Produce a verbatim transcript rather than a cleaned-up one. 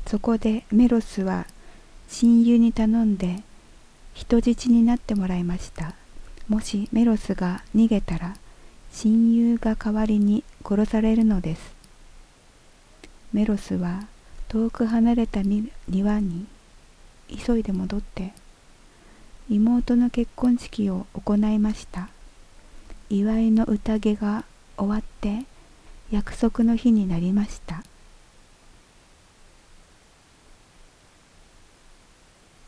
そこでメロスは親友に頼んで人質になってもらいました。もしメロスが逃げたら親友が代わりに殺されるのです。メロスは遠く離れた庭に急いで戻って妹の結婚式を行いました。祝いの宴が終わって約束の日になりました。